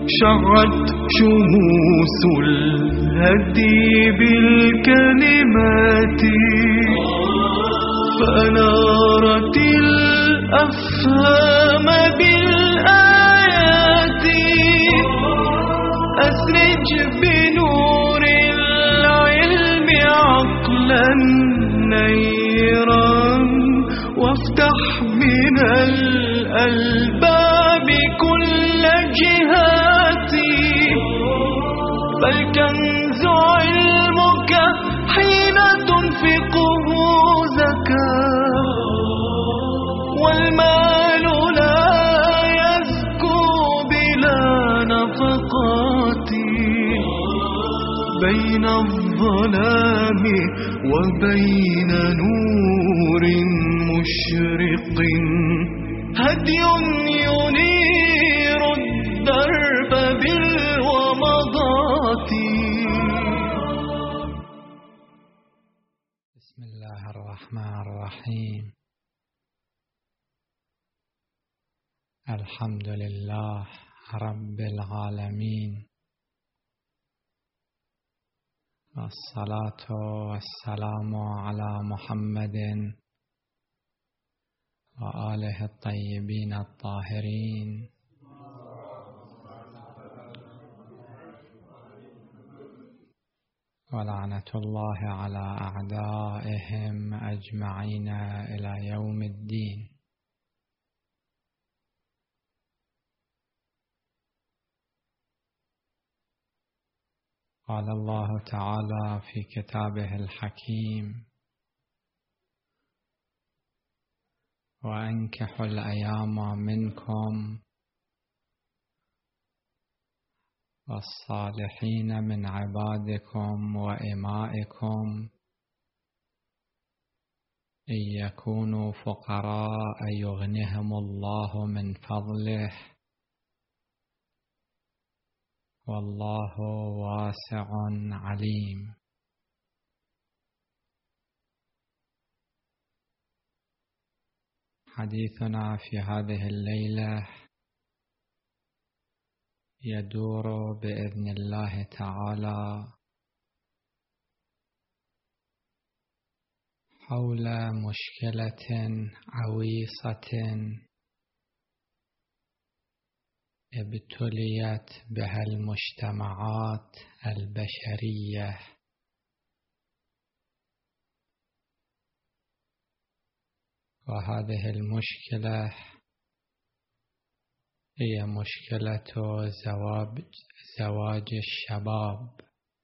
شعت شموس الهدي بالكلمات فأنارت الأفهام بالآيات أسرج بنور العلم عقلا نيرا وافتح من الألباب كل جهاتي فالكنز علمك حين تنفقه زكاة والمال لا يزكو بلا نفقات بين الظلام وبين نور مشرق هدي ينير الدرب بالومضات. بسم الله الرحمن الرحيم. الحمد لله رب العالمين، والصلاة والسلام على محمد وآله الطيبين الطاهرين ولعنة الله على أعدائهم أجمعين إلى يوم الدين. قال الله تعالى في كتابه الحكيم: وأنكحوا الأيام منكم والصالحين من عبادكم وإمائكم إن يكونوا فقراء يغنهم الله من فضله والله واسع عليم. حديثنا في هذه الليلة يدور بإذن الله تعالى حول مشكلة عويصة ابتليت بها المجتمعات البشرية، وهذه المشكلة هي مشكلة زواج الشباب.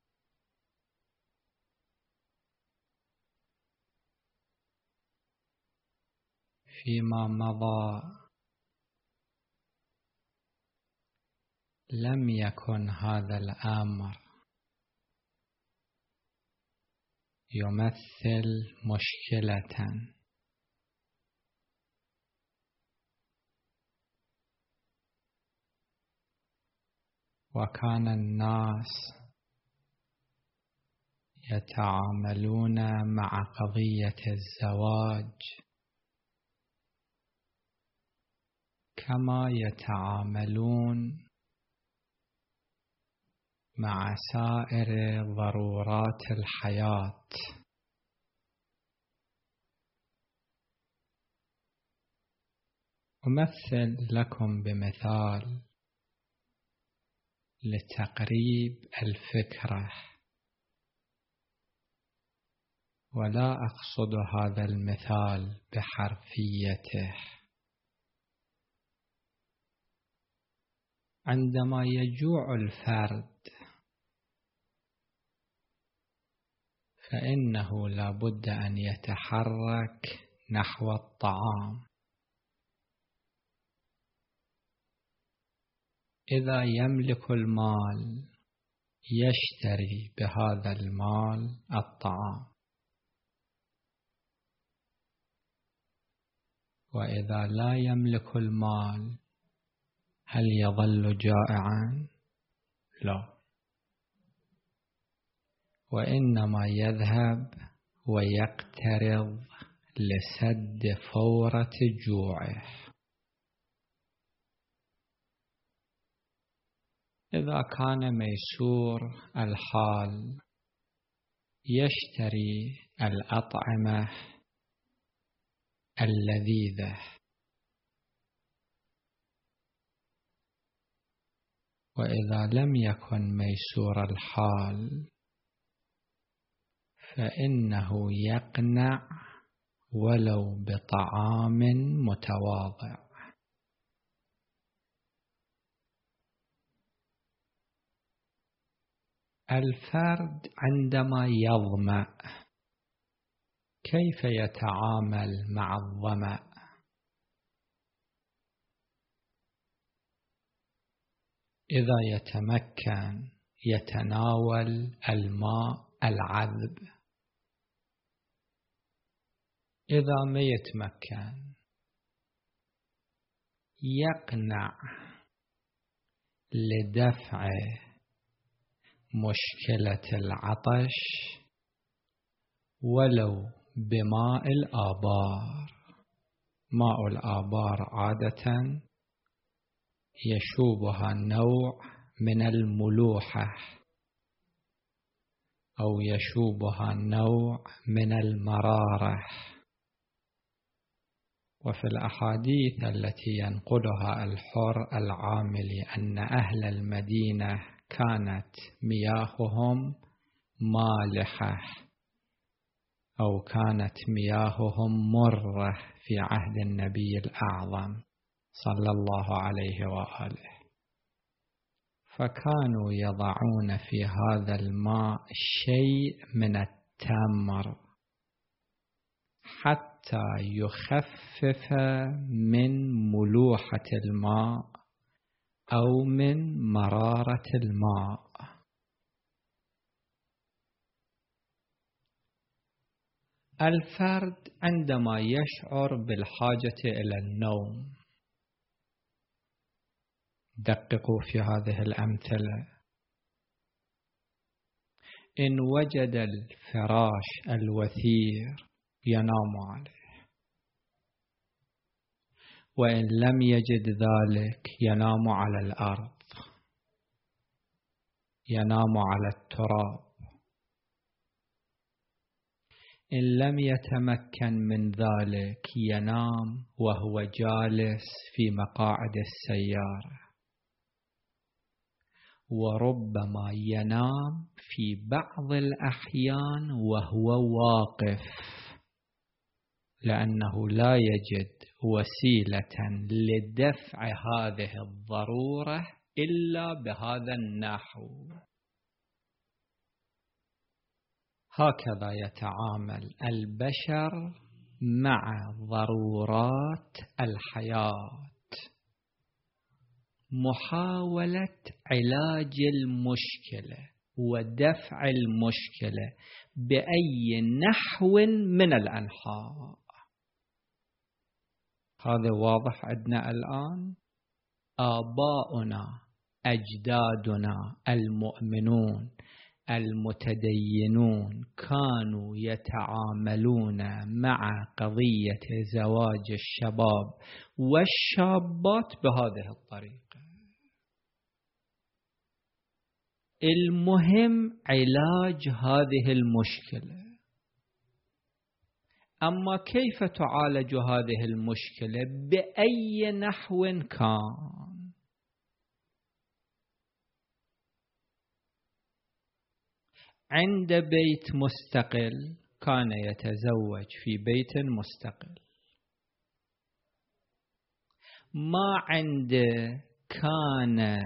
فيما مضى لم يكن هذا الأمر يمثل مشكلة، وكان الناس يتعاملون مع قضية الزواج كما يتعاملون مع سائر ضرورات الحياة. أمثل لكم بمثال لتقريب الفكرة، ولا أقصد هذا المثال بحرفيته. عندما يجوع الفرد فإنه لا بد أن يتحرك نحو الطعام. إذا يملك المال يشتري بهذا المال الطعام، وإذا لا يملك المال هل يظل جائعا؟ لا، وإنما يذهب ويقترض لسد فورة جوعه. إذا كان ميسور الحال يشتري الأطعمة اللذيذة، وإذا لم يكن ميسور الحال فإنه يقنع ولو بطعام متواضع. الفرد عندما يظمأ كيف يتعامل مع الظمأ؟ إذا يتمكن يتناول الماء العذب، إذا ما يتمكن يقنع لدفع مشكلة العطش ولو بماء الآبار. ماء الآبار عادة يشوبها نوع من الملوحة أو يشوبها نوع من المرارة. وفي الأحاديث التي ينقلها الحر العاملي أن أهل المدينة كانت مياههم مالحة أو كانت مياههم مرة في عهد النبي الأعظم صلى الله عليه وآله، فكانوا يضعون في هذا الماء شيء من التمر حتى يخفف من ملوحة الماء أو من مرارة الماء. الفرد عندما يشعر بالحاجة إلى النوم، دققوا في هذه الأمثلة، إن وجد الفراش الوثير ينام عليه، وإن لم يجد ذلك ينام على الأرض، ينام على التراب. إن لم يتمكن من ذلك ينام وهو جالس في مقاعد السيارة، وربما ينام في بعض الأحيان وهو واقف، لأنه لا يجد وسيلة لدفع هذه الضرورة إلا بهذا النحو. هكذا يتعامل البشر مع ضرورات الحياة. محاولة علاج المشكلة ودفع المشكلة بأي نحو من الأنحاء. هذا واضح عندنا الآن. آباؤنا أجدادنا المؤمنون المتدينون كانوا يتعاملون مع قضية زواج الشباب والشابات بهذه الطريقة. المهم علاج هذه المشكلة. أما كيف تعالج هذه المشكلة بأي نحو كان؟ عند بيت مستقل كان يتزوج في بيت مستقل، ما عنده كان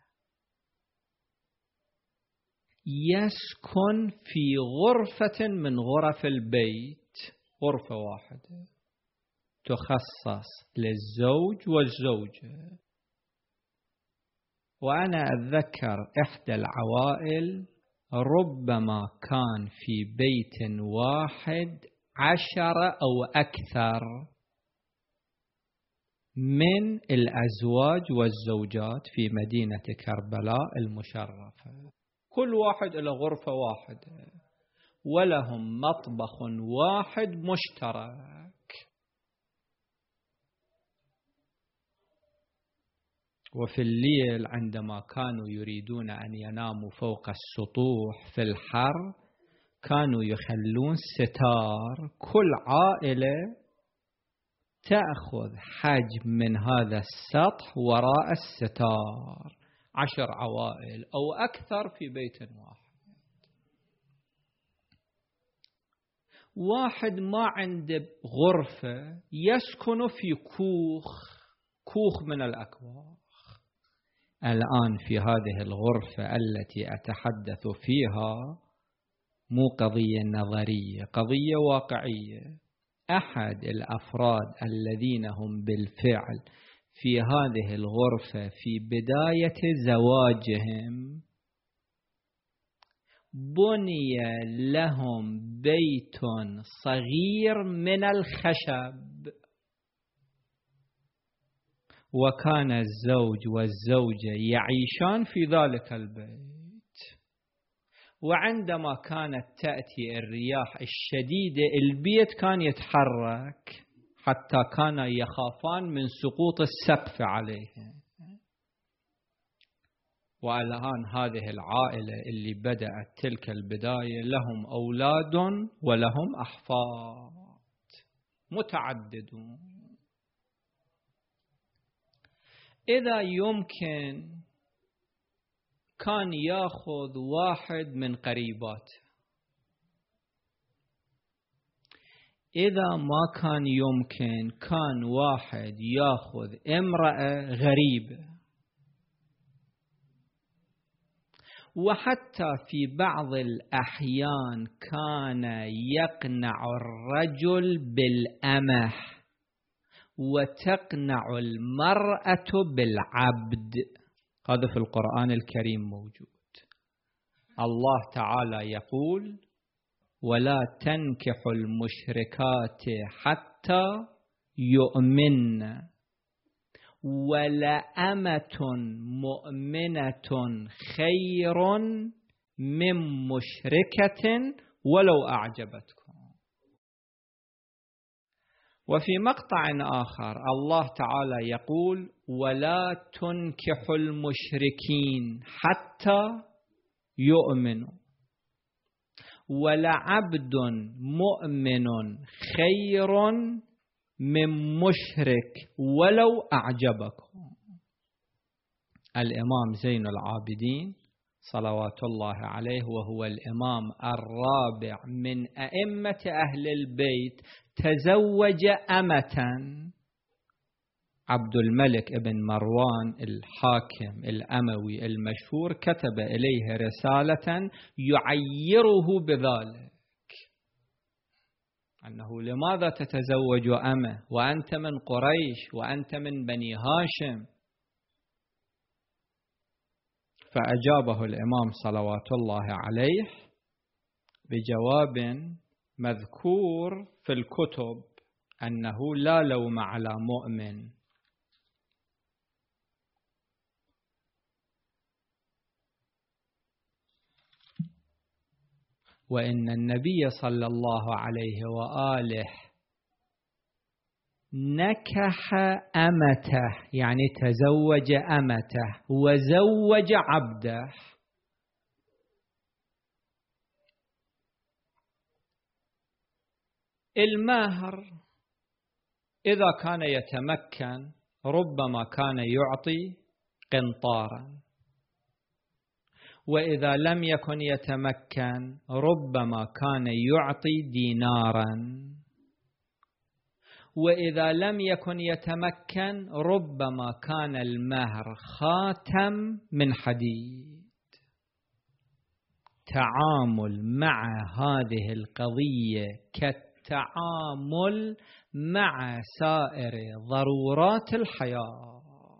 يسكن في غرفة من غرف البيت، غرفة واحدة تخصص للزوج والزوجة. وأنا أتذكر إحدى العوائل ربما كان في بيت واحد 10 أو أكثر من الأزواج والزوجات في مدينة كربلاء المشرفة، كل واحد له غرفة واحدة ولهم مطبخ واحد مشترك. وفي الليل عندما كانوا يريدون أن يناموا فوق السطوح في الحر كانوا يخلون ستار، كل عائلة تأخذ حجم من هذا السطح وراء الستار، 10 عوائل أو أكثر في بيت واحد. واحد ما عنده غرفة يسكن في كوخ من الأكواخ. الآن في هذه الغرفة التي أتحدث فيها مو قضية نظرية، قضية واقعية. أحد الأفراد الذين هم بالفعل في هذه الغرفة في بداية زواجهم بني لهم بيت صغير من الخشب، وكان الزوج والزوجة يعيشان في ذلك البيت. وعندما كانت تأتي الرياح الشديدة البيت كان يتحرك حتى كان يخافان من سقوط السقف عليهم. والآن هذه العائلة اللي بدأت تلك البداية لهم أولاد ولهم أحفاد متعددون. إذا يمكن كان يأخذ واحد من قريباته، إذا ما كان يمكن كان واحد يأخذ امرأة غريبة. وحتى في بعض الأحيان كان يقنع الرجل بالأمة وتقنع المرأة بالعبد. هذا في القرآن الكريم موجود. الله تعالى يقول: ولا تنكحوا المشركات حتى يؤمن ولأمة مؤمنة خير من مشركة ولو أعجبتكم. وفي مقطع آخر الله تعالى يقول: ولا تنكحوا المشركين حتى يؤمنوا ولعبد مؤمن خير من مشرك ولو أعجبكم. الإمام زين العابدين صلوات الله عليه، وهو الإمام الرابع من أئمة أهل البيت، تزوج أمة. عبد الملك ابن مروان الحاكم الأموي المشهور كتب إليه رسالة يعيره بذلك، أنه لماذا تتزوج أمة وأنت من قريش وأنت من بني هاشم؟ فأجابه الإمام صلوات الله عليه بجواب مذكور في الكتب أنه لا لوم على مؤمن. وإن النبي صلى الله عليه وآله نكح أمته، يعني تزوج أمته وزوج عبده. المهر إذا كان يتمكن ربما كان يعطي قنطارا، وإذا لم يكن يتمكن ربما كان يعطي دينارا، وإذا لم يكن يتمكن ربما كان المهر خاتم من حديد. تعامل مع هذه القضية كالتعامل مع سائر ضرورات الحياة.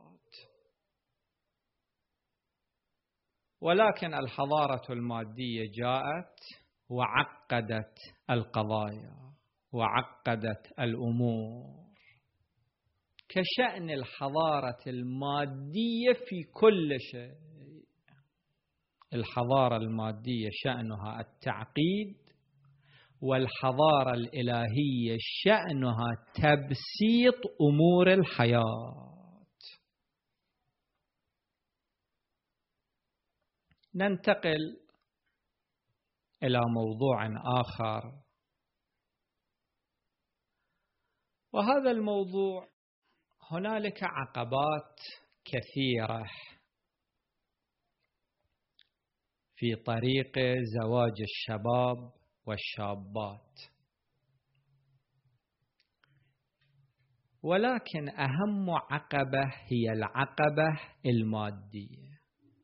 ولكن الحضارة المادية جاءت وعقدت القضايا وعقدت الأمور، كشأن الحضارة المادية في كل شيء. الحضارة المادية شأنها التعقيد، والحضارة الإلهية شأنها تبسيط أمور الحياة. ننتقل إلى موضوع آخر، وهذا الموضوع هنالك عقبات كثيرة في طريق زواج الشباب والشابات، ولكن أهم عقبة هي العقبة المادية.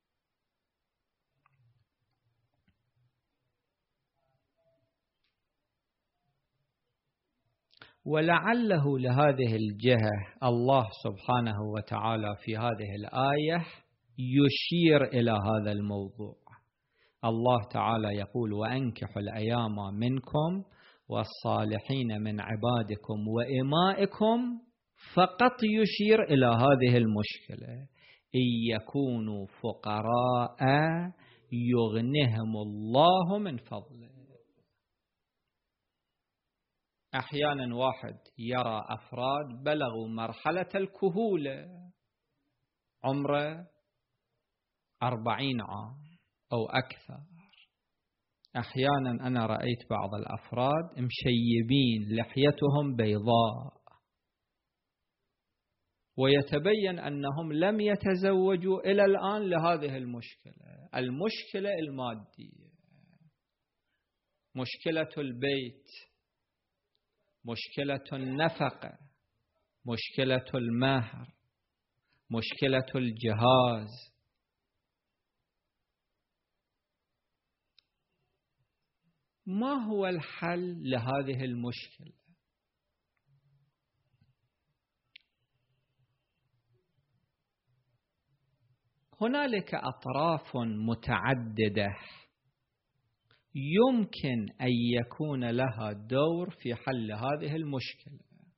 ولعله لهذه الجهة الله سبحانه وتعالى في هذه الآية يشير إلى هذا الموضوع. الله تعالى يقول: وأنكحوا الأيام منكم والصالحين من عبادكم وإمائكم، فقط يشير إلى هذه المشكلة: إن يكونوا فقراء يغنهم الله من فضله. أحيانا واحد يرى أفراد بلغوا مرحلة الكهولة، عمره 40 عام أو أكثر. أحيانا أنا رأيت بعض الأفراد مشيبين لحيتهم بيضاء، ويتبين أنهم لم يتزوجوا إلى الآن لهذه المشكلة المادية، مشكلة البيت، مشكلة النفقة، مشكلة المهر، مشكلة الجهاز. ما هو الحل لهذه المشكلة؟ هنالك أطراف متعددة يمكن أن يكون لها دور في حل هذه المشكلة،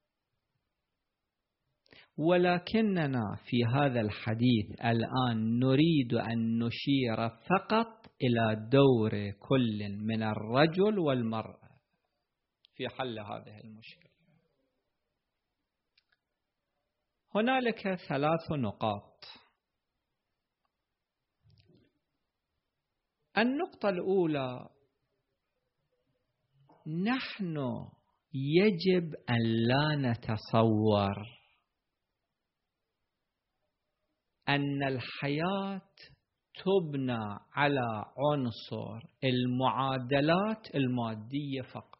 ولكننا في هذا الحديث الآن نريد أن نشير فقط إلى دور كل من الرجل والمرأة في حل هذه المشكلة. هنالك 3 نقاط. النقطة الأولى: نحن يجب أن لا نتصور أن الحياة تبنى على عنصر المعادلات المادية فقط.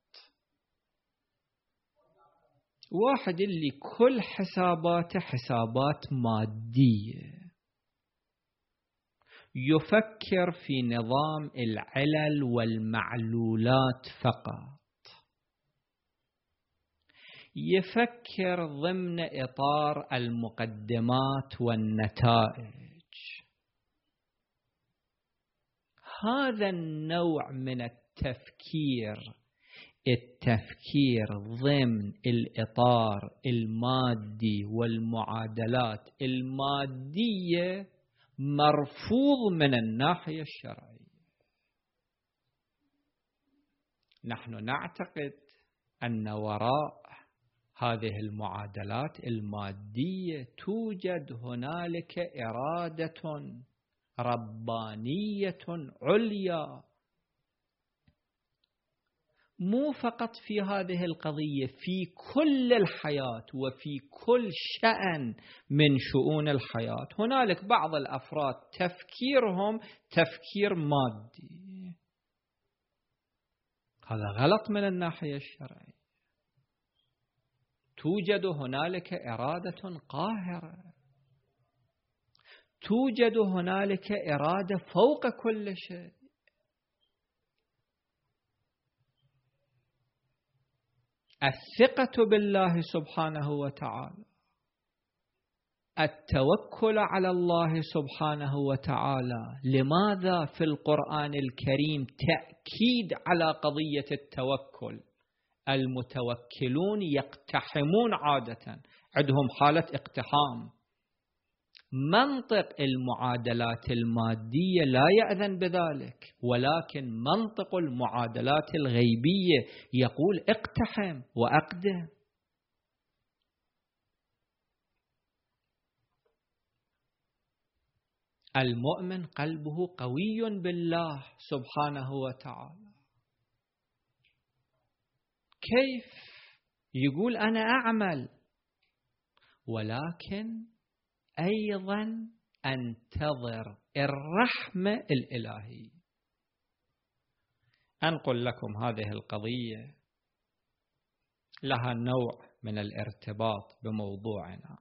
واحد اللي كل حساباته حسابات مادية، يفكر في نظام العلل والمعلولات فقط، يفكر ضمن إطار المقدمات والنتائج. هذا النوع من التفكير ضمن الإطار المادي والمعادلات المادية مرفوض من الناحية الشرعية. نحن نعتقد أن وراء هذه المعادلات المادية توجد هنالك إرادة ربانية عليا، مو فقط في هذه القضية، في كل الحياة وفي كل شأن من شؤون الحياة. هنالك بعض الأفراد تفكيرهم تفكير مادي، هذا غلط من الناحية الشرعية. توجد هنالك إرادة قاهرة، توجد هنالك إرادة فوق كل شيء. الثقة بالله سبحانه وتعالى، التوكل على الله سبحانه وتعالى. لماذا في القرآن الكريم تأكيد على قضية التوكل؟ المتوكلون يقتحمون عادة، عندهم حالة اقتحام. منطق المعادلات المادية لا يأذن بذلك، ولكن منطق المعادلات الغيبية يقول اقتحم وأقدم. المؤمن قلبه قوي بالله سبحانه وتعالى. كيف يقول أنا أعمل ولكن أيضا أنتظر الرحمة الإلهية؟ أنقل لكم هذه القضية، لها نوع من الارتباط بموضوعنا.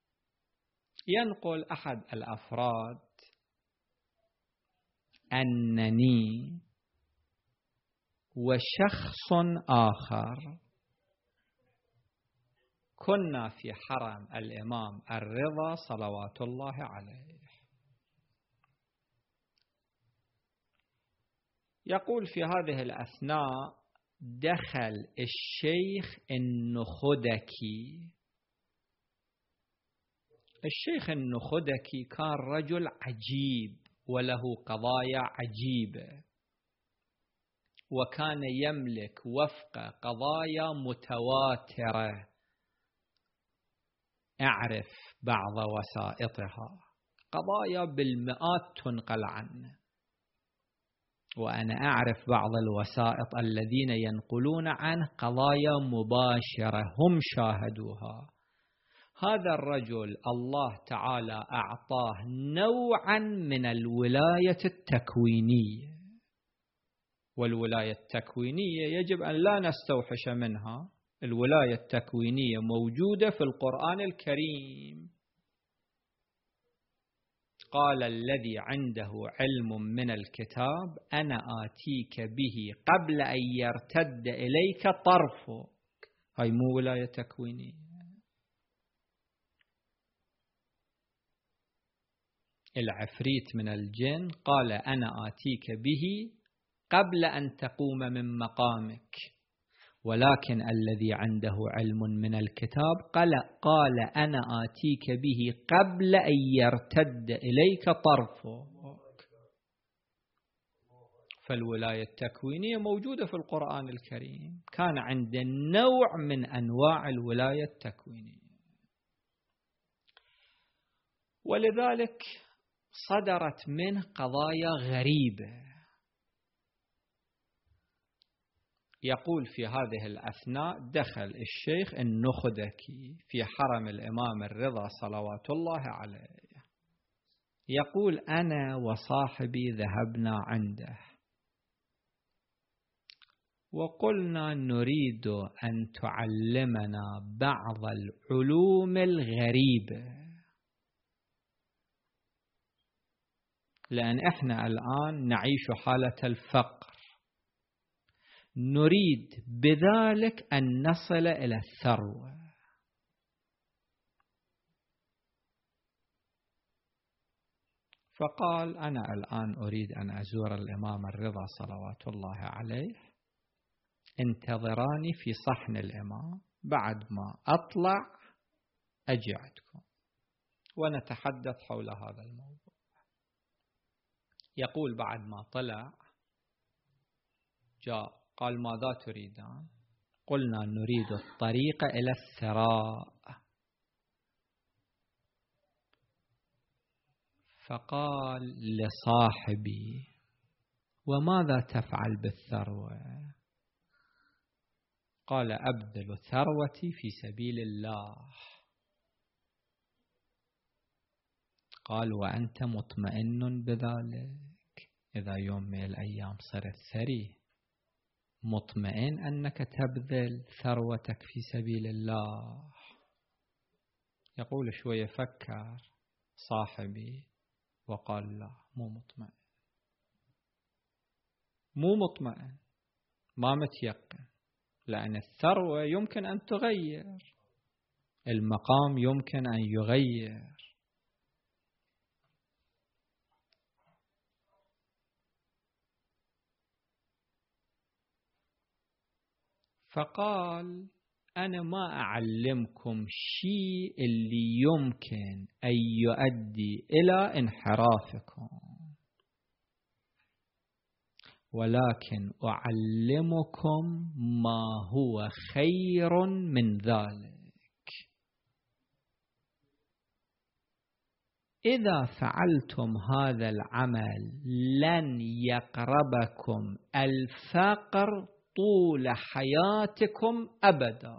ينقل أحد الأفراد أنني وشخص آخر كنا في حرم الإمام الرضا صلوات الله عليه. يقول في هذه الأثناء دخل الشيخ النخدكي. الشيخ النخدكي كان رجل عجيب وله قضايا عجيبة، وكان يملك وفق قضايا متواترة أعرف بعض وسائطها، قضايا بالمئات تنقل عنه، وأنا أعرف بعض الوسائط الذين ينقلون عنه قضايا مباشرة هم شاهدوها. هذا الرجل الله تعالى أعطاه نوعا من الولاية التكوينية، والولاية التكوينية يجب أن لا نستوحش منها. الولاية التكوينية موجودة في القرآن الكريم. قال الذي عنده علم من الكتاب أنا آتيك به قبل أن يرتد إليك طرفك. هاي مو ولاية تكوينية. العفريت من الجن قال أنا آتيك به قبل أن تقوم من مقامك، ولكن الذي عنده علم من الكتاب قال أنا آتيك به قبل أن يرتد إليك طرفك. فالولاية التكوينية موجودة في القرآن الكريم، كان عند نوع من أنواع الولاية التكوينية، ولذلك صدرت منه قضايا غريبة. يقول في هذه الأثناء دخل الشيخ النخدكي في حرم الإمام الرضا صلوات الله عليه. يقول أنا وصاحبي ذهبنا عنده وقلنا نريد أن تعلمنا بعض العلوم الغريبة، لأن إحنا الآن نعيش حالة الفقر، نريد بذلك أن نصل إلى الثروة. فقال أنا الآن أريد أن أزور الإمام الرضا صلوات الله عليه، انتظراني في صحن الإمام، بعد ما أطلع أجي عندكم ونتحدث حول هذا الموضوع. يقول بعد ما طلع جاء قال ماذا تريدان؟ قلنا نريد الطريق إلى الثراء. فقال لصاحبي وماذا تفعل بالثروة؟ قال أبذل ثروتي في سبيل الله. قال وأنت مطمئن بذلك؟ إذا يوم من الأيام صرت ثري مطمئن أنك تبذل ثروتك في سبيل الله؟ يقول شوية فكر صاحبي وقال لا، مو مطمئن، ما متيقن، لأن الثروة يمكن أن تغير، المقام يمكن أن يغير. فقال أنا ما أعلمكم شيء اللي يمكن أن يؤدي إلى انحرافكم، ولكن أعلمكم ما هو خير من ذلك. إذا فعلتم هذا العمل لن يقربكم الفقر طول حياتكم أبدا.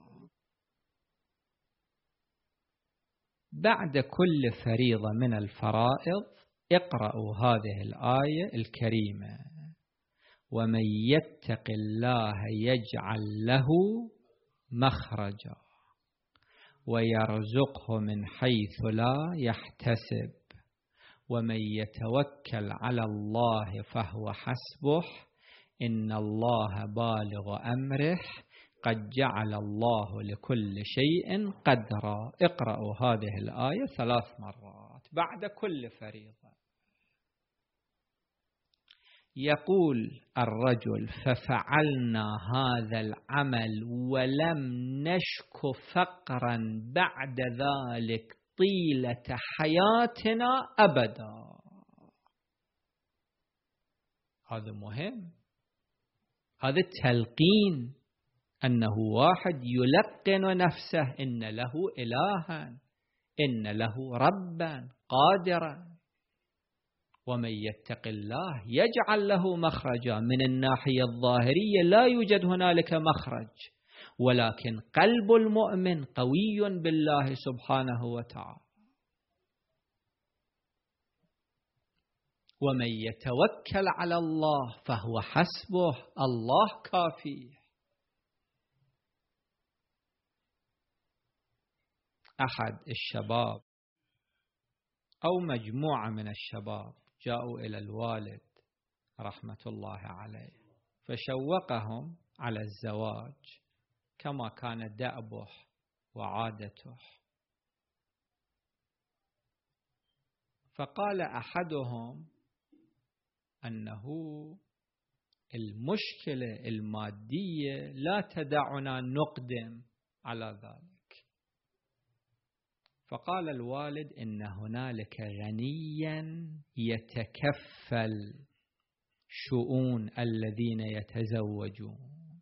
بعد كل فريضة من الفرائض اقرأوا هذه الآية الكريمة: ومن يتق الله يجعل له مخرجا ويرزقه من حيث لا يحتسب ومن يتوكل على الله فهو حسبه إن الله بالغ أمره قد جعل الله لكل شيء قدرا. اقرأوا هذه الآية 3 مرات بعد كل فريضة. يقول الرجل: ففعلنا هذا العمل ولم نشك فقرا بعد ذلك طيلة حياتنا أبدا. هذا مهم، هذا التلقين، أنه واحد يلقن نفسه إن له إلها، إن له ربا قادرا. ومن يتق الله يجعل له مخرجا. من الناحية الظاهرية لا يوجد هنالك مخرج، ولكن قلب المؤمن قوي بالله سبحانه وتعالى. ومن يتوكل على الله فهو حسبه، الله كافيه. أحد الشباب أو مجموعة من الشباب جاءوا إلى الوالد رحمة الله عليه فشوقهم على الزواج كما كان دأبه وعادته. فقال أحدهم أنه المشكلة المادية لا تدعنا نقدم على ذلك. فقال الوالد: إن هنالك غنيا يتكفل شؤون الذين يتزوجون.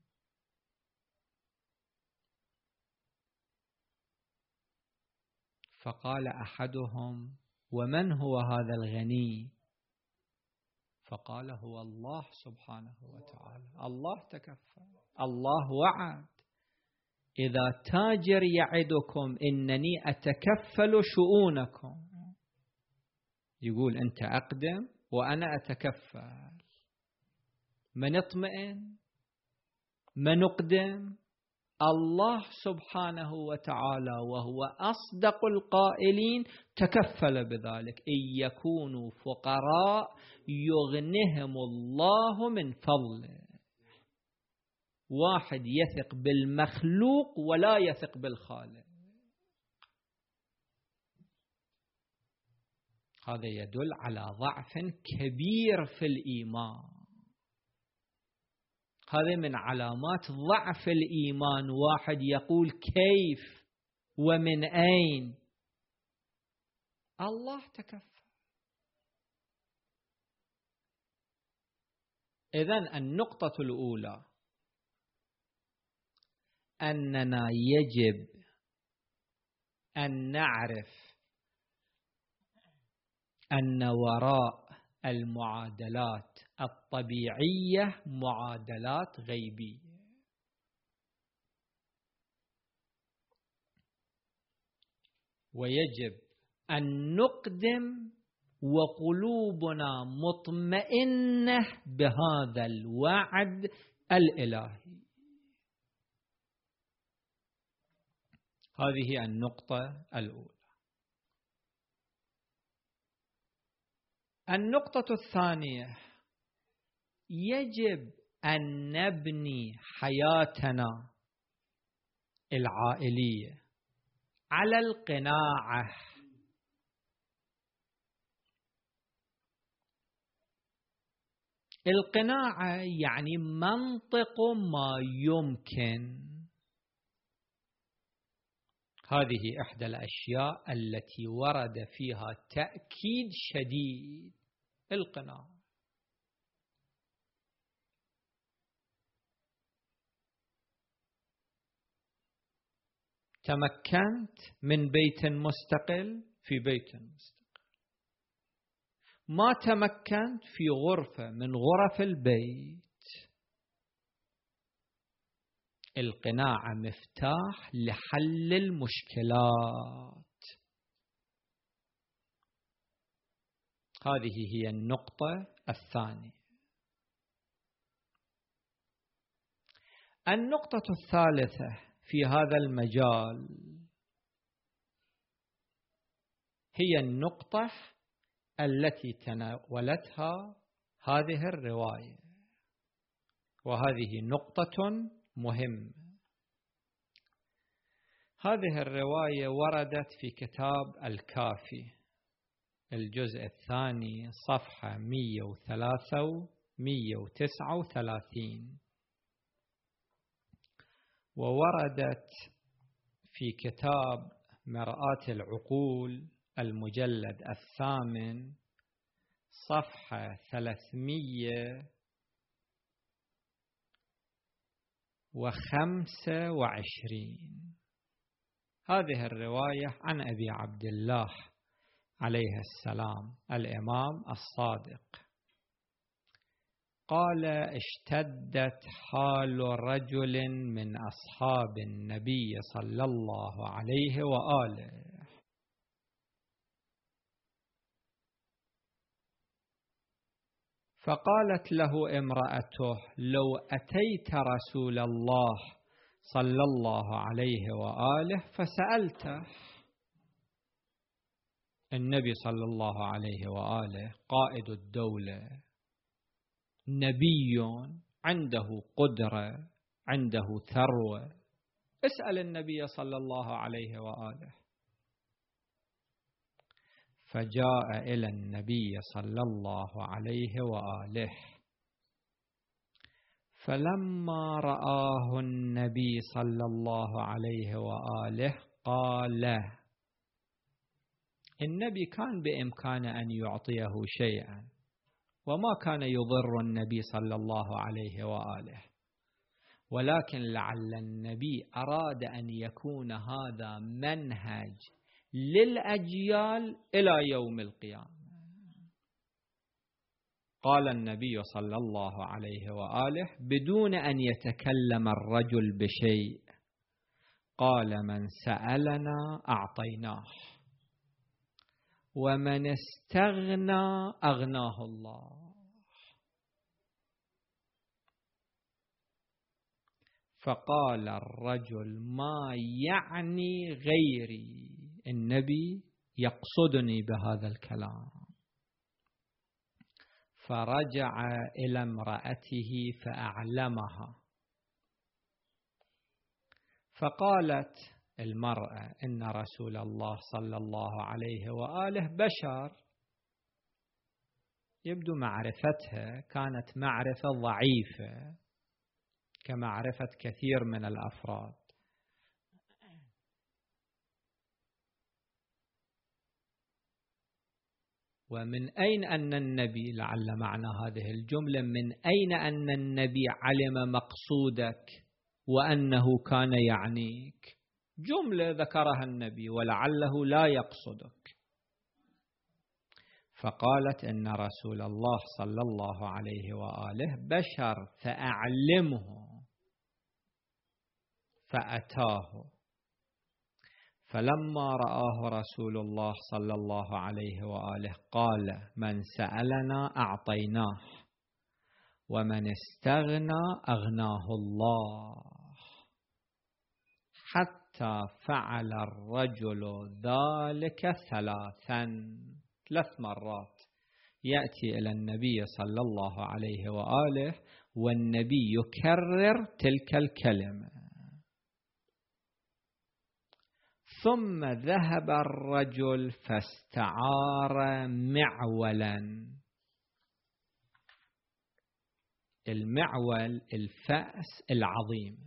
فقال أحدهم: ومن هو هذا الغني؟ فقال: هو الله سبحانه وتعالى. الله تكفل، الله وعد. إذا تاجر يعدكم إنني أتكفل شؤونكم، يقول أنت أقدم وأنا أتكفل. من اطمئن، من اقدم؟ الله سبحانه وتعالى وهو أصدق القائلين تكفل بذلك. إن يكونوا فقراء يغنهم الله من فضله. واحد يثق بالمخلوق ولا يثق بالخالق. هذا يدل على ضعف كبير في الإيمان. هذا من علامات ضعف الإيمان. واحد يقول كيف ومن أين؟ الله تكفل. إذن النقطة الأولى أننا يجب أن نعرف أن وراء المعادلات الطبيعية معادلات غيبية. ويجب أن نقدم وقلوبنا مطمئنة بهذا الوعد الإلهي. هذه النقطة الأولى. النقطة الثانية: يجب أن نبني حياتنا العائلية على القناعة. القناعة يعني منطق ما يمكن. هذه إحدى الأشياء التي ورد فيها تأكيد شديد، القناعة. تمكنت من بيت مستقل في بيت مستقل. ما تمكنت في غرفة من غرف البيت، القناعة مفتاح لحل المشكلات. هذه هي النقطة الثانية. النقطة الثالثة في هذا المجال هي النقطة التي تناولتها هذه الرواية، وهذه نقطة مهمة. هذه الرواية وردت في كتاب الكافي الجزء الثاني صفحة 103 و 139، ووردت في كتاب مرآة العقول المجلد الثامن صفحة 325. هذه الرواية عن أبي عبد الله عليه السلام الإمام الصادق قال: اشتدت حال رجل من أصحاب النبي صلى الله عليه وآله، فقالت له امرأته: لو أتيت رسول الله صلى الله عليه وآله فسألته. النبي صلى الله عليه وآله قائد الدولة، نبي عنده قدرة، عنده ثروة، اسأل النبي صلى الله عليه وآله. فجاء إلى النبي صلى الله عليه وآله، فلما رآه النبي صلى الله عليه وآله قال: النبي كان بإمكانه أن يعطيه شيئا، وما كان يضر النبي صلى الله عليه وآله، ولكن لعل النبي أراد أن يكون هذا منهج للأجيال إلى يوم القيامة. قال النبي صلى الله عليه وآله بدون أن يتكلم الرجل بشيء، قال: من سألنا أعطيناه، ومن استغنى أغناه الله. فقال الرجل: ما يعني غيري، النبي يقصدني بهذا الكلام. فرجع إلى امرأته فأعلمها، فقالت المرأة: إن رسول الله صلى الله عليه وآله بشر. يبدو معرفتها كانت معرفة ضعيفة كمعرفة كثير من الأفراد. ومن أين أن النبي، لعل معنى هذه الجملة، من أين أن النبي علم مقصودك وأنه كان يعنيك؟ جملة ذكرها النبي ولعله لا يقصدك. فقالت: إن رسول الله صلى الله عليه وآله بشر فأعلمه. فأتاه، فلما رآه رسول الله صلى الله عليه وآله قال: من سألنا أعطيناه، ومن استغنى أغناه الله. حتى فعل الرجل ذلك 3 مرات، يأتي إلى النبي صلى الله عليه وآله والنبي يكرر تلك الكلمة. ثم ذهب الرجل فاستعار معولا. المعول الفأس العظيم.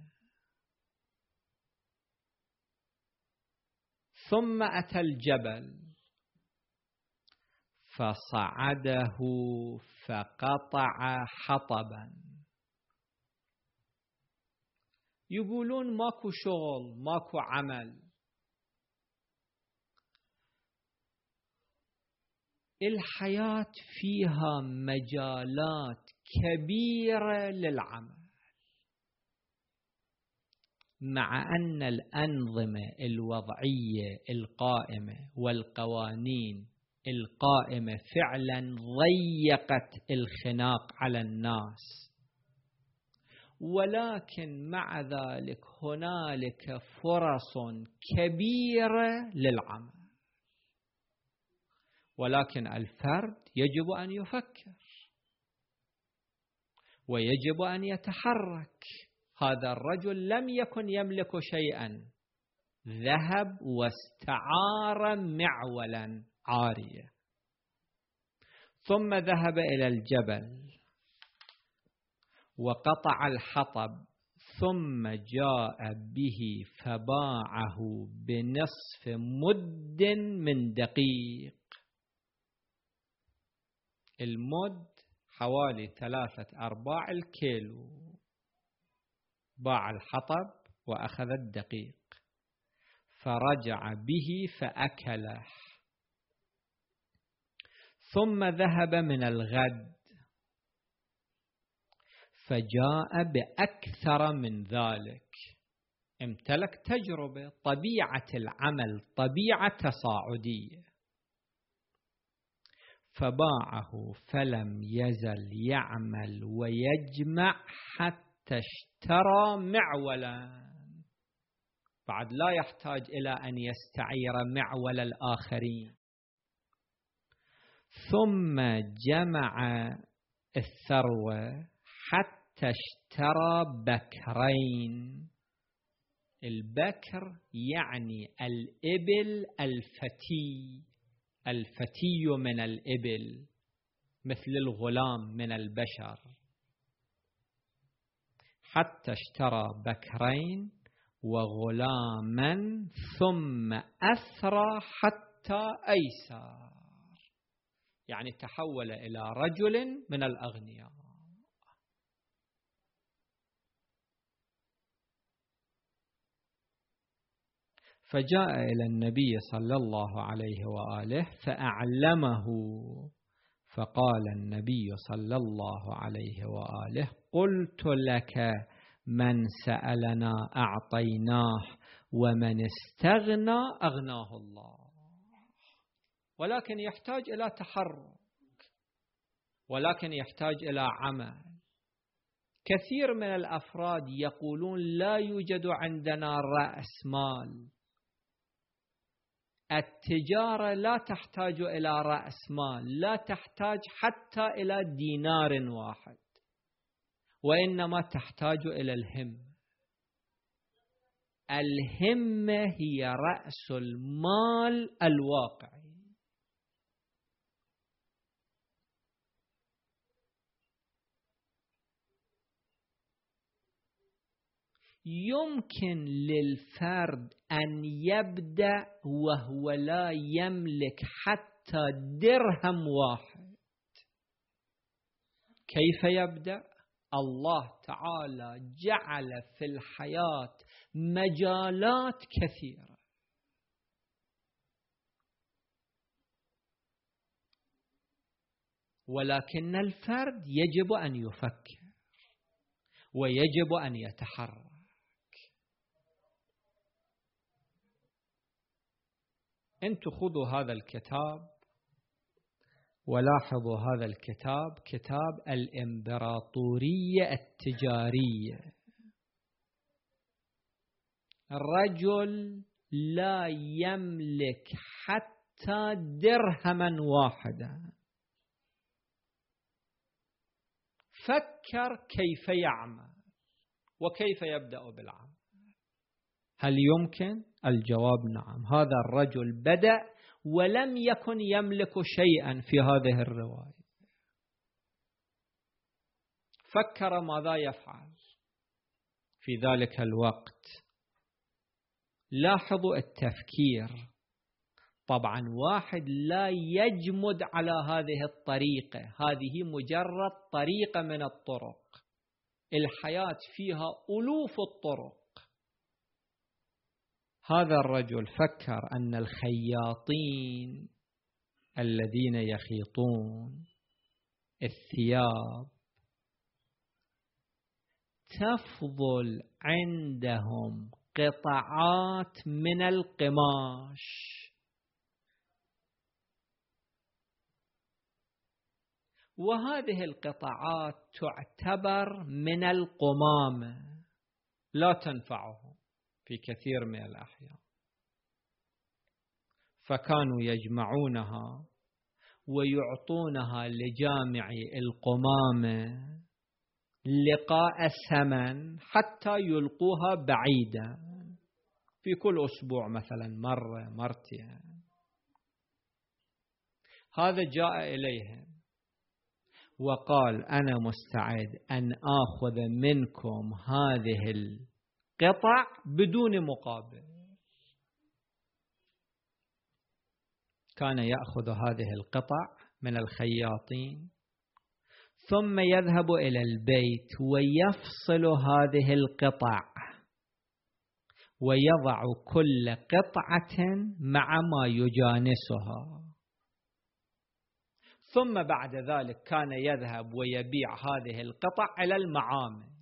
ثم أتى الجبل فصعده فقطع حطبا. يقولون ماكو شغل، ماكو عمل. الحياة فيها مجالات كبيرة للعمل، مع أن الأنظمة الوضعية القائمة والقوانين القائمة فعلا ضيقت الخناق على الناس، ولكن مع ذلك هنالك فرص كبيرة للعمل، ولكن الفرد يجب أن يفكر ويجب أن يتحرك. هذا الرجل لم يكن يملك شيئا، ذهب واستعار معولا عارية، ثم ذهب إلى الجبل وقطع الحطب، ثم جاء به فباعه بنصف مد من دقيق. المد حوالي 3/4 الكيلو. باع الحطب وأخذ الدقيق، فرجع به فأكله، ثم ذهب من الغد فجاء بأكثر من ذلك. امتلك تجربة، طبيعة العمل طبيعة تصاعدية، فباعه فلم يزل يعمل ويجمع حتى اشترى معولا. بعد لا يحتاج إلى أن يستعير معول الآخرين، ثم جمع الثروة حتى اشترى بكرين. البكر يعني الإبل الفتي من الإبل، مثل الغلام من البشر. حتى اشترى بكرين وغلاما، ثم أثرى حتى أيسر، يعني تحول إلى رجل من الأغنياء. فجاء إلى النبي صلى الله عليه وآله فأعلمه، فقال النبي صلى الله عليه وآله: قلت لك من سألنا أعطيناه، ومن استغنى أغناه الله. ولكن يحتاج إلى تحرك، ولكن يحتاج إلى عمل. كثير من الأفراد يقولون لا يوجد عندنا رأس مال. التجارة لا تحتاج إلى رأس مال، لا تحتاج حتى إلى دينار واحد، وإنما تحتاج إلى الهمة. الهمة هي رأس المال الواقعي. يمكن للفرد أن يبدأ وهو لا يملك حتى درهم واحد. كيف يبدأ؟ الله تعالى جعل في الحياة مجالات كثيرة، ولكن الفرد يجب أن يفكر ويجب أن يتحرك. أنتم خذوا هذا الكتاب ولاحظوا هذا الكتاب، كتاب الإمبراطورية التجارية. الرجل لا يملك حتى درهما واحدا، فكر كيف يعمل وكيف يبدأ بالعمل. هل يمكن؟ الجواب نعم. هذا الرجل بدأ ولم يكن يملك شيئا في هذه الرواية. فكر ماذا يفعل في ذلك الوقت. لاحظوا التفكير. طبعا واحد لا يجمد على هذه الطريقة، هذه مجرد طريقة من الطرق. الحياة فيها ألوف الطرق. هذا الرجل فكر أن الخياطين الذين يخيطون الثياب تفضل عندهم قطعات من القماش، وهذه القطعات تعتبر من القمامة، لا تنفعهم في كثير من الأحيان، فكانوا يجمعونها ويعطونها لجامعي القمامة لقاء الثمن حتى يلقوها بعيدا، في كل أسبوع مثلا مرة مرتين. هذا جاء إليهم وقال: أنا مستعد أن آخذ منكم هذه القطع بدون مقابل. كان يأخذ هذه القطع من الخياطين ثم يذهب إلى البيت ويفصل هذه القطع ويضع كل قطعة مع ما يجانسها، ثم بعد ذلك كان يذهب ويبيع هذه القطع إلى المعامل.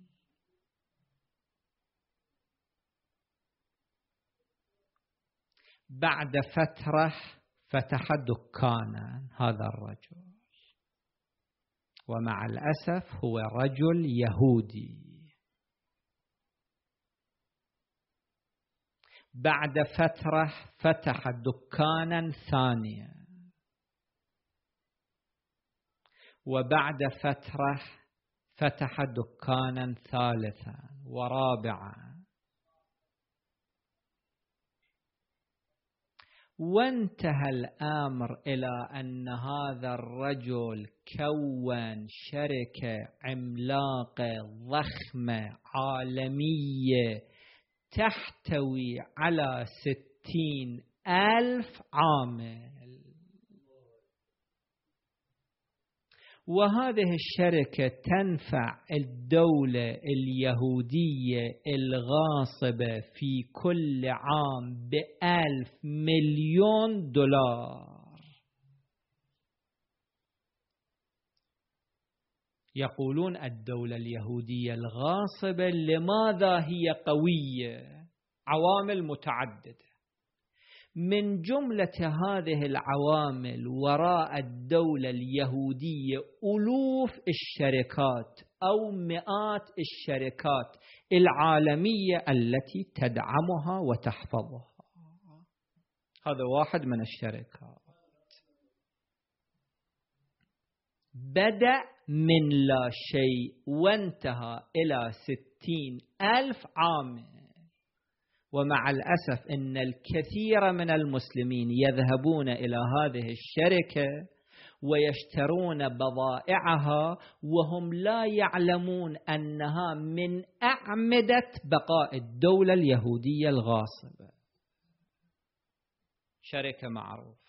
بعد فترة فتح دكانا هذا الرجل، ومع الأسف هو رجل يهودي. بعد فترة فتح دكانا ثانيا، وبعد فترة فتح دكانا ثالثا ورابعا، وانتهى الأمر إلى أن هذا الرجل كون شركة عملاقة ضخمة عالمية تحتوي على 60,000 عامل. وهذه الشركة تنفع الدولة اليهودية الغاصبة في كل عام ب1,000 مليون دولار. يقولون الدولة اليهودية الغاصبة لماذا هي قوية؟ عوامل متعددة، من جملة هذه العوامل وراء الدولة اليهودية ألوف الشركات أو مئات الشركات العالمية التي تدعمها وتحفظها. هذا واحد من الشركات. بدأ من لا شيء وانتهى إلى 60,000 عامل. ومع الأسف إن الكثير من المسلمين يذهبون إلى هذه الشركة ويشترون بضائعها وهم لا يعلمون أنها من أعمدة بقاء الدولة اليهودية الغاصبة. شركة معروفة.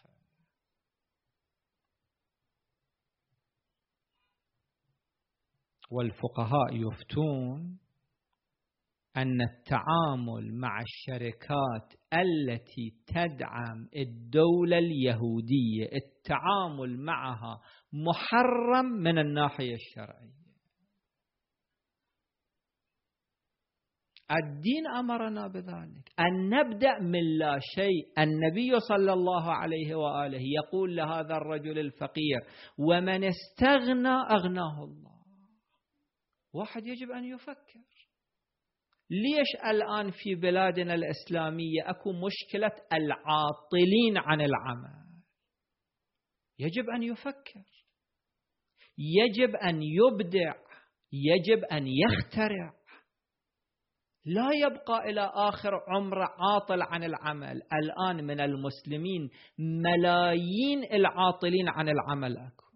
والفقهاء يفتون أن التعامل مع الشركات التي تدعم الدولة اليهودية التعامل معها محرم من الناحية الشرعية. الدين أمرنا بذلك، أن نبدأ من لا شيء. النبي صلى الله عليه وآله يقول لهذا الرجل الفقير: ومن استغنى أغناه الله. واحد يجب أن يفكر، ليش الآن في بلادنا الإسلامية أكو مشكلة العاطلين عن العمل؟ يجب أن يفكر، يجب أن يبدع، يجب أن يخترع، لا يبقى إلى آخر عمره عاطل عن العمل. الآن من المسلمين ملايين العاطلين عن العمل أكو.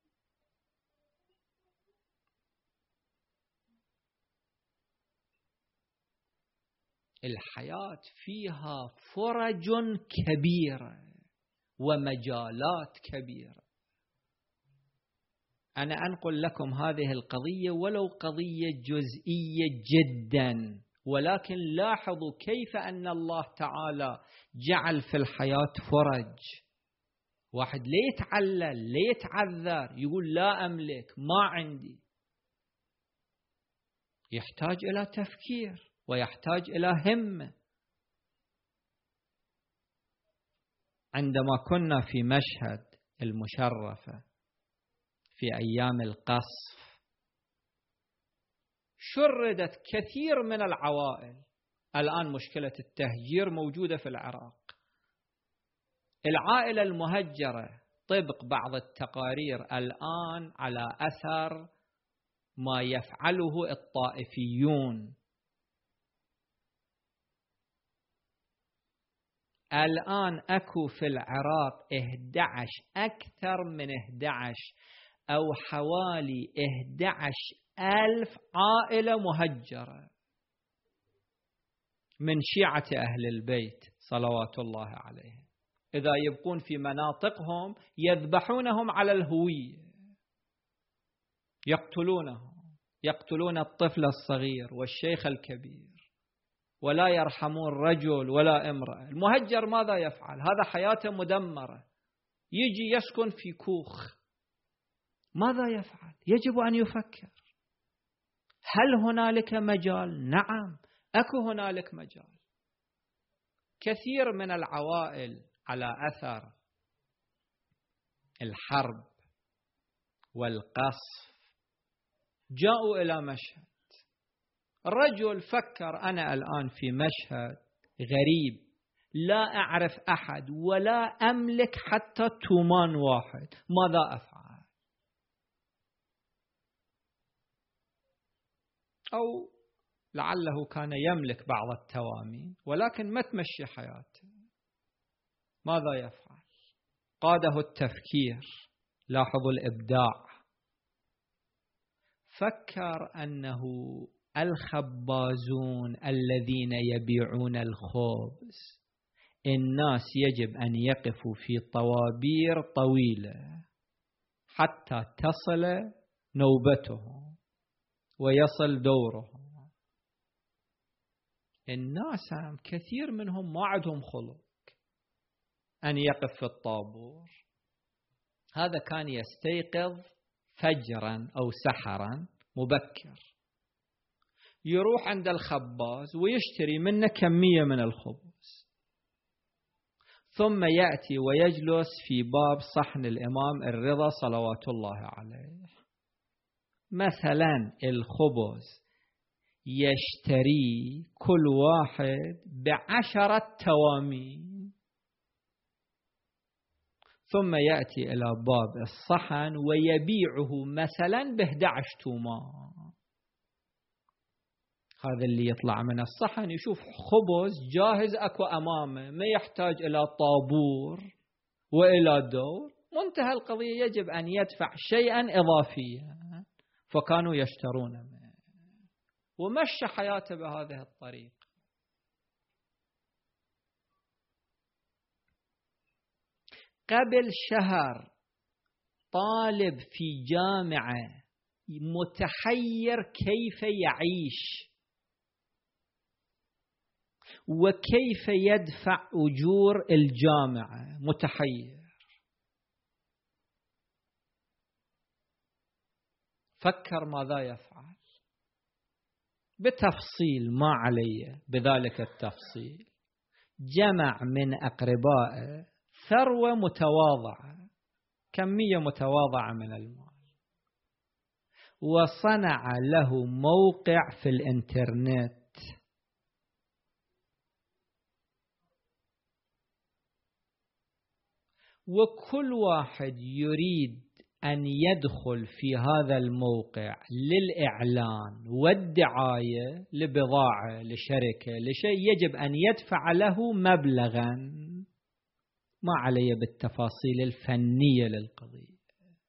الحياة فيها فرج كبيرة ومجالات كبيرة. أنا أنقل لكم هذه القضية ولو قضية جزئية جدا، ولكن لاحظوا كيف أن الله تعالى جعل في الحياة فرج واحد ليه يتعلل، ليه يتعذر، يقول لا أملك، ما عندي. يحتاج إلى تفكير ويحتاج إلى همة. عندما كنا في مشهد المشرفة في أيام القصف، شردت كثير من العوائل. الآن مشكلة التهجير موجودة في العراق. العائلة المهجرة طبق بعض التقارير الآن على أثر ما يفعله الطائفيون. الآن أكو في العراق 11 أكثر من 11 أو حوالي 11,000 عائلة مهجرة من شيعة أهل البيت صلوات الله عليهم. إذا يبقون في مناطقهم يذبحونهم على الهوية، يقتلونهم، يقتلون الطفل الصغير والشيخ الكبير، ولا يرحمون رجل ولا امرأة. المهجر ماذا يفعل؟ هذا حياته مدمرة، يجي يسكن في كوخ، ماذا يفعل؟ يجب أن يفكر. هل هنالك مجال؟ نعم، أكو هنالك مجال. كثير من العوائل على أثر الحرب والقصف جاءوا إلى مشهد. الرجل فكر أنا الآن في مشهد غريب، لا أعرف أحد ولا أملك حتى تومان واحد، ماذا أفعل؟ أو لعله كان يملك بعض التوامين ولكن ما تمشي حياته، ماذا يفعل؟ قاده التفكير. لاحظوا الإبداع. فكر أنه الخبازون الذين يبيعون الخبز، الناس يجب أن يقفوا في طوابير طويلة حتى تصل نوبتهم ويصل دورهم. الناس كثير منهم ما عندهم خلق أن يقف في الطابور. هذا كان يستيقظ فجرا أو سحرا مبكر، يروح عند الخباز ويشتري منه كمية من الخبز، ثم يأتي ويجلس في باب صحن الإمام الرضا صلوات الله عليه. مثلا الخبز يشتري كل واحد ب10 توامين، ثم يأتي إلى باب الصحن ويبيعه مثلا ب11 تومان. هذا اللي يطلع من الصحن يشوف خبز جاهز أكو أمامه، ما يحتاج إلى طابور وإلى دور. منتهى القضية يجب أن يدفع شيئا إضافيا، فكانوا يشترون منه ومشى حياته بهذه الطريقة. قبل شهر طالب في جامعة متحير كيف يعيش وكيف يدفع أجور الجامعة، متحير. فكر ماذا يفعل بتفصيل، ما عليه بذلك التفصيل. جمع من أقربائه ثروة متواضعة، كمية متواضعة من المال، وصنع له موقع في الإنترنت. وكل واحد يريد أن يدخل في هذا الموقع للإعلان والدعاية لبضاعة، لشركة، لشيء، يجب أن يدفع له مبلغا، ما عليه بالتفاصيل الفنية للقضية.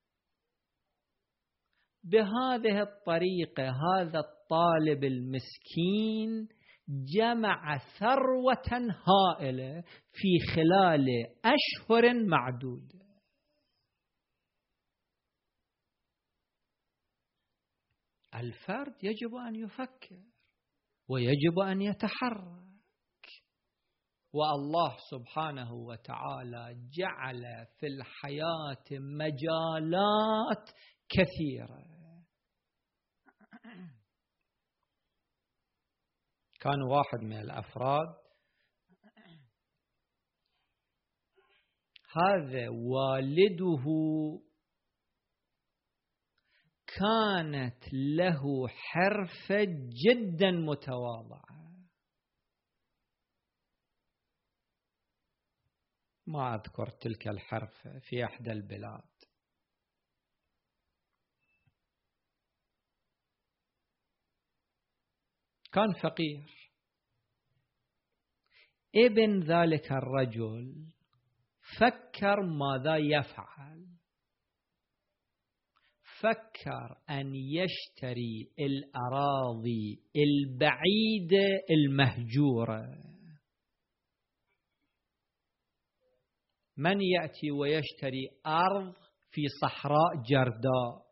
بهذه الطريقة هذا الطالب المسكين جمع ثروة هائلة في خلال أشهر معدودة. الفرد يجب أن يفكر ويجب أن يتحرك والله سبحانه وتعالى جعل في الحياة مجالات كثيرة. كان واحد من الأفراد هذا والده كانت له حرفة جدا متواضعة، ما أذكر تلك الحرفة، في إحدى البلاد. كان فقير. ابن ذلك الرجل فكر ماذا يفعل، فكر أن يشتري الأراضي البعيدة المهجورة. من يأتي ويشتري أرض في صحراء جرداء؟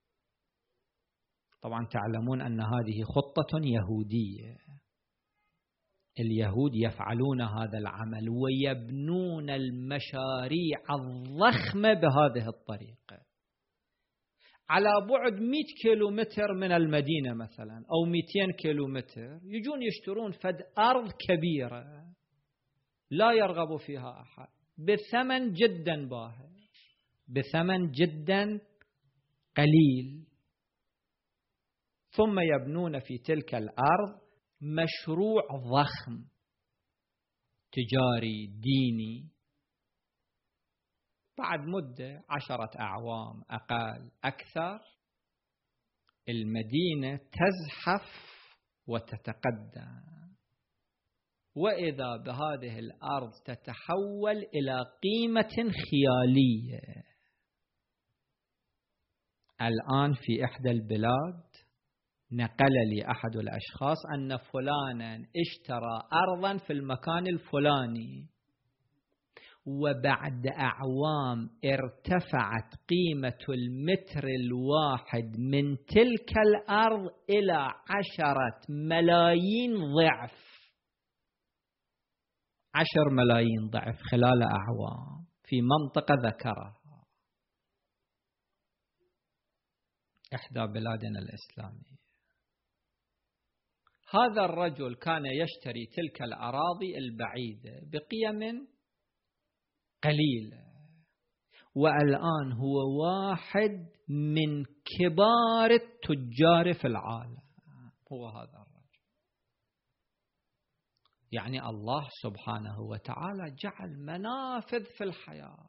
طبعا تعلمون أن هذه خطة يهودية، اليهود يفعلون هذا العمل ويبنون المشاريع الضخمة بهذه الطريقة. على بعد 100 كيلومتر من المدينة مثلا أو 200 كيلومتر يجون يشترون فد أرض كبيرة لا يرغب فيها أحد بثمن جدا باهظ، بثمن جدا قليل، ثم يبنون في تلك الأرض مشروع ضخم تجاري ديني. بعد مدة 10 أعوام أقل أكثر المدينة تزحف وتتقدم، وإذا بهذه الأرض تتحول إلى قيمة خيالية. الآن في إحدى البلاد نقل لي أحد الأشخاص أن فلانا اشترى أرضا في المكان الفلاني، وبعد أعوام ارتفعت قيمة المتر الواحد من تلك الأرض إلى 10 ملايين ضعف، 10 ملايين ضعف خلال أعوام في منطقة ذكرها إحدى بلادنا الإسلامية. هذا الرجل كان يشتري تلك الأراضي البعيدة بقيم قليلة، والآن هو واحد من كبار التجار في العالم. هو هذا الرجل. يعني الله سبحانه وتعالى جعل منافذ في الحياة،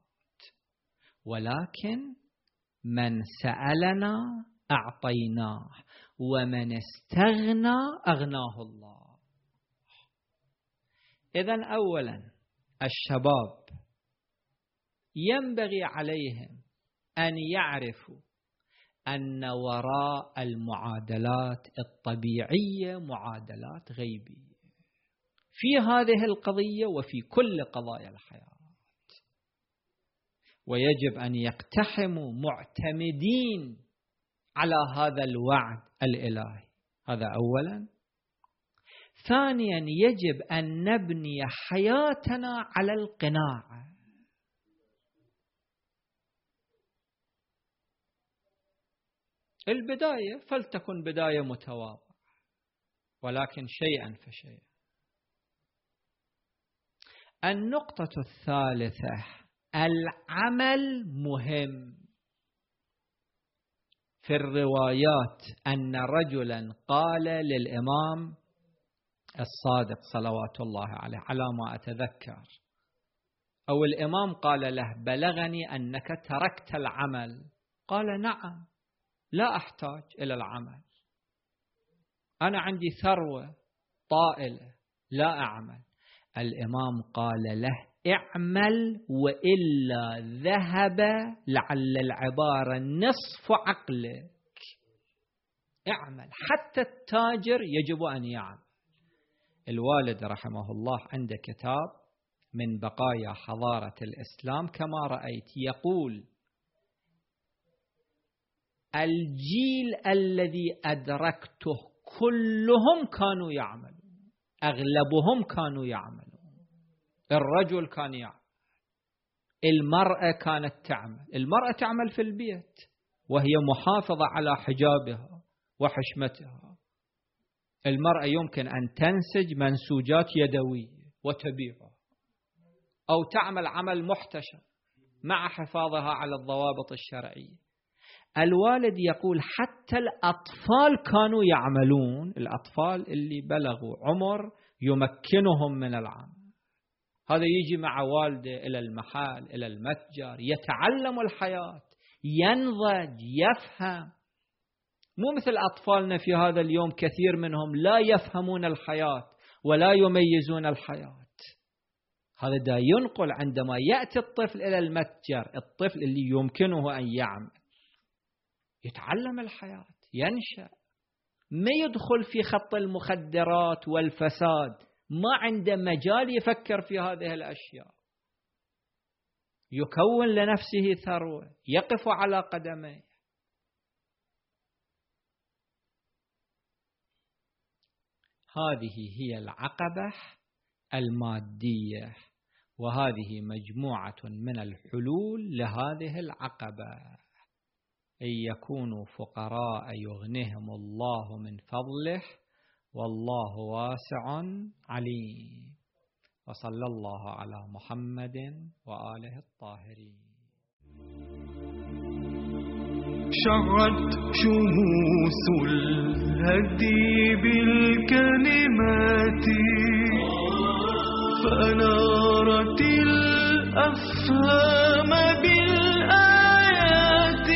ولكن من سألنا أعطيناه ومن استغنى أغناه الله. إذن أولا الشباب ينبغي عليهم أن يعرفوا أن وراء المعادلات الطبيعية معادلات غيبية في هذه القضية وفي كل قضايا الحياة، ويجب أن يقتحموا معتمدين على هذا الوعد الإلهي. هذا أولا. ثانيا يجب أن نبني حياتنا على القناعة. البداية فلتكن بداية متواضعة، ولكن شيئا فشيئا. النقطة الثالثة، العمل مهم. في الروايات أن رجلا قال للإمام الصادق صلوات الله عليه على ما أتذكر، أو الإمام قال له: بلغني أنك تركت العمل. قال: نعم، لا أحتاج إلى العمل، أنا عندي ثروة طائلة لا أعمل. الإمام قال له: اعمل وإلا ذهب، لعل العبارة نصف عقلك. اعمل، حتى التاجر يجب أن يعمل. الوالد رحمه الله عنده كتاب من بقايا حضارة الإسلام كما رأيت، يقول: الجيل الذي أدركته كلهم كانوا يعملون، أغلبهم كانوا يعملون. الرجل كان يعمل، المرأة كانت تعمل. المرأة تعمل في البيت وهي محافظة على حجابها وحشمتها. المرأة يمكن أن تنسج منسوجات يدوية وتبيعها، أو تعمل عمل محتشم مع حفاظها على الضوابط الشرعية. الوالد يقول حتى الأطفال كانوا يعملون، الأطفال اللي بلغوا عمر يمكنهم من العمل. هذا يجي مع والده إلى المحل إلى المتجر، يتعلم الحياة، ينضج، يفهم. مو مثل أطفالنا في هذا اليوم، كثير منهم لا يفهمون الحياة ولا يميزون الحياة. هذا دا ينقل عندما يأتي الطفل إلى المتجر، الطفل اللي يمكنه أن يعمل يتعلم الحياة، ينشأ، ما يدخل في خط المخدرات والفساد، ما عنده مجال يفكر في هذه الأشياء، يكون لنفسه ثروة، يقف على قدميه. هذه هي العقبة المادية، وهذه مجموعة من الحلول لهذه العقبة. أن يكونوا فقراء يغنيهم الله من فضله، والله واسع عليم. وصلى الله على محمد وآله الطاهرين. شعت شموس الهدي بالكلمات، فأنارت الأفهام بالآيات.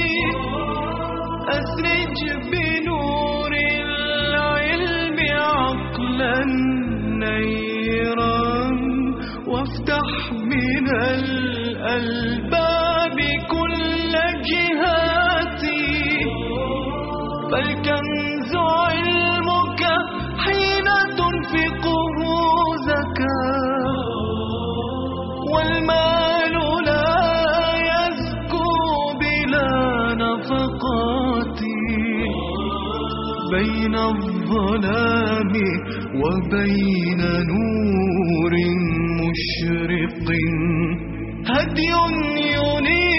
أسرج بنور العلم عقلا نيرا، وافتح من الألباب كل جهات. فالكنز علمك حين تنفقه زكاة، والمال لا يزكو بلا نفقات. بين الظلام وبين نور مشرق هدي ينير